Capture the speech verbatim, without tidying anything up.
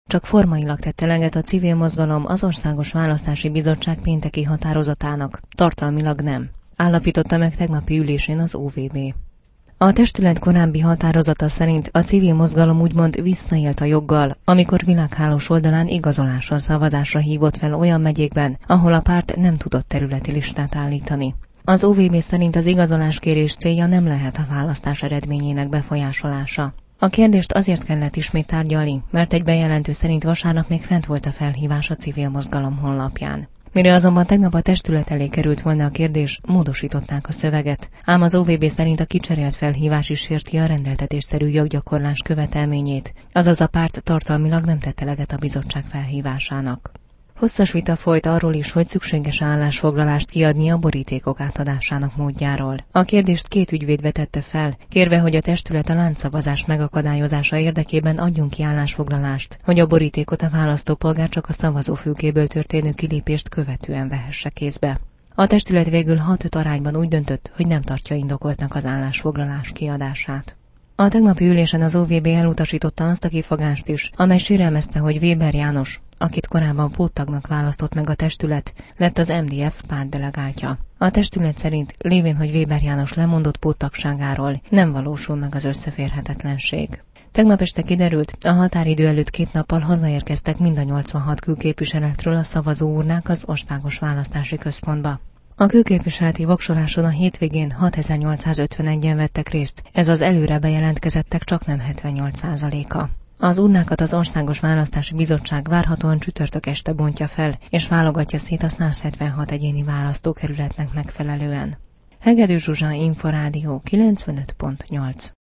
Csak formailag tett eleget a civil mozgalom az Országos Választási Bizottság pénteki határozatának, tartalmilag nem, állapította meg tegnapi ülésén az o vé bé. A testület korábbi határozata szerint a civil mozgalom úgymond visszaélt a joggal, amikor világhálós oldalán igazolással szavazásra hívott fel olyan megyékben, ahol a párt nem tudott területi listát állítani. Az o vé bé szerint az igazoláskérés célja nem lehet a választás eredményének befolyásolása. A kérdést azért kellett ismét tárgyalni, mert egy bejelentő szerint vasárnap még fent volt a felhívás a civil mozgalom honlapján. Mire azonban tegnap a testület elé került volna a kérdés, módosították a szöveget, ám az o vé bé szerint a kicserélt felhívás is sérti a rendeltetésszerű joggyakorlás követelményét, azaz a párt tartalmilag nem tette eleget a bizottság felhívásának. Hosszas vita folyt arról is, hogy szükséges állásfoglalást kiadni a borítékok átadásának módjáról. A kérdést két ügyvéd vetette fel, kérve, hogy a testület a láncszavazás megakadályozása érdekében adjon ki állásfoglalást, hogy a borítékot a választópolgár csak a szavazófülkéből történő kilépést követően vehesse kézbe. A testület végül hat-öt arányban úgy döntött, hogy nem tartja indokoltnak az állásfoglalás kiadását. A tegnapi ülésen az o vé bé elutasította azt a kifogást is, amely sérelmezte, hogy Weber János, akit korábban póttagnak választott meg a testület, lett az em dé ef pártdelegáltja. A testület szerint, lévén, hogy Weber János lemondott póttagságáról, nem valósul meg az összeférhetetlenség. Tegnap este kiderült, a határidő előtt két nappal hazaérkeztek mind a nyolcvanhat külképviseletről a szavazóurnák az Országos Választási Központba. A külképviseleti voksoláson a hétvégén hatezer-nyolcszázötvenegyen vettek részt, ez az előre bejelentkezettek csaknem hetvennyolc százaléka. Az urnákat az Országos Választási Bizottság várhatóan csütörtök este bontja fel, és válogatja szét a száz hetvenhat egyéni választókerületnek megfelelően. Hegedűs Zsuzsa, Inforádió kilencvenöt pont nyolc.